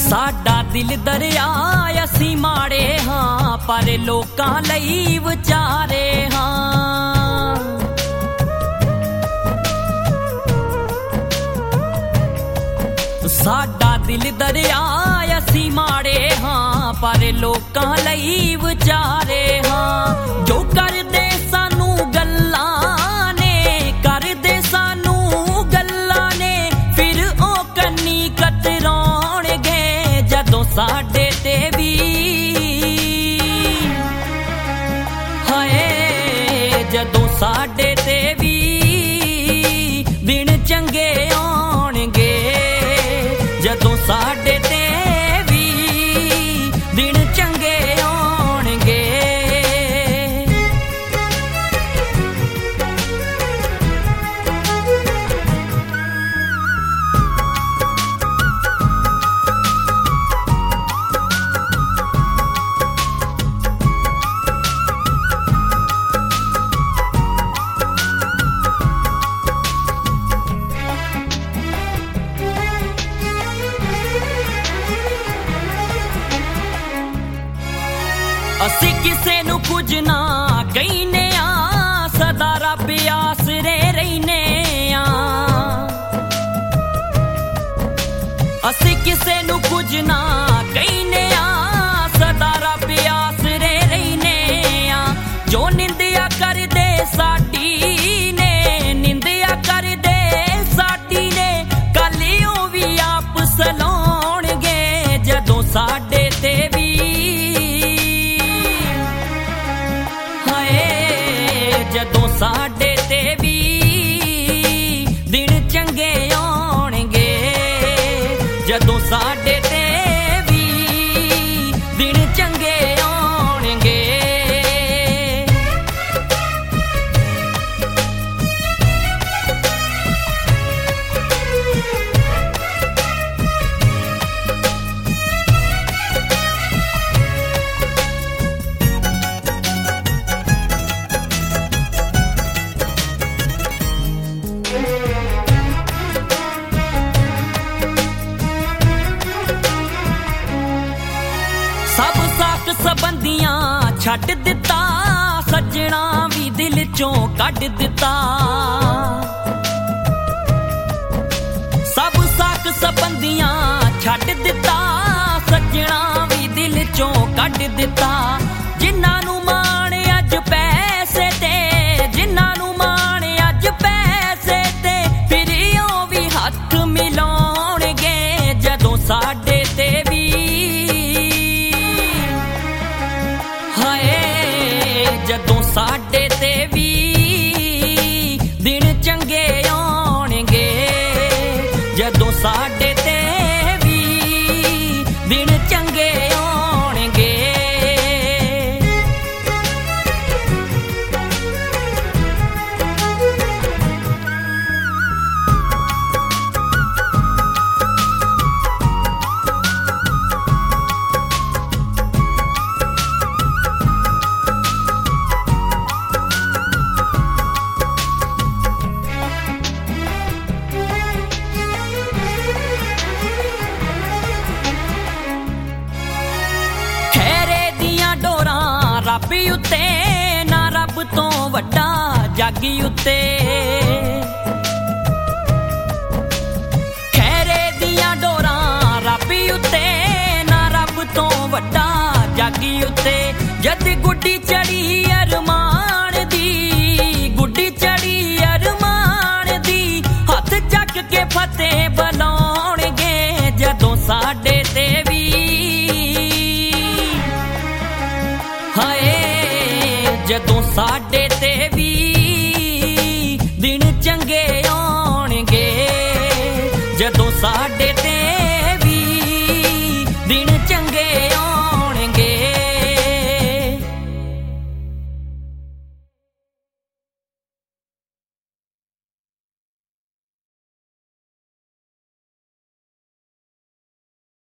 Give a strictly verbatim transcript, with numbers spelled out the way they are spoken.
साडा दिल दरिया असी माड़े हाँ पर लोकां लई विचारे हाँ। साडा दिल दरिया असी माड़े हाँ पर लोकां लई विचारे हाँ। जो कर दे सानू गल्लां ने कर दे सानू गल्लां ने फिर ओ कन्नी कतराउणगे जदों साडे ते भी हाय जदों साडे ते भी दिन चंगे आउणगे जदों साडे ते भी दिन चंगे आउणगे। असी किसे नू कुछ ना कहने आ सदा रब आसरे रहने आ। असी किसे नू कुछ ना कहने आ सदा रब आसरे रहने आ। जो निंदिया कर दे साडी ने निंदिया कर दे साडी ने कल ओ भी आप सलाउणगे जदों साडे ते भी जदों साडे ते भी दिन चंगे आउणगे जदों साडे ते भी दिन चंगे आउणगे। सब साक सबंदियां छड्ड दिता सजना भी दिल चों कढ दिता। सब साक सबंदियां छड्ड दिता सजना भी दिल चों कढ दिता। जिन्हां नू माण अज पैसे ते जिन्हां नू माण अज पैसे ते फिर ओ भी हथ मिलाउणगे जदों साडे ते भी जदों साडे ते भी दिन चंगे आउणगे जदों साडे ते भी दिन चंगे आउणगे। रब उत्ते ना रब तो वड्डा जग उत्ते खैरे दियां डोरां रब उत्ते ना रब तो वड्डा जग उत्ते। जद गुड्डी चढ़ी अरमान दी गुड्डी चढ़ी अरमान दी हथ चक के फतेह बुलाउणगे जदों साडे ते भी हाय जदों साडे ते भी दिन चंगे आउणगे जदों साडे ते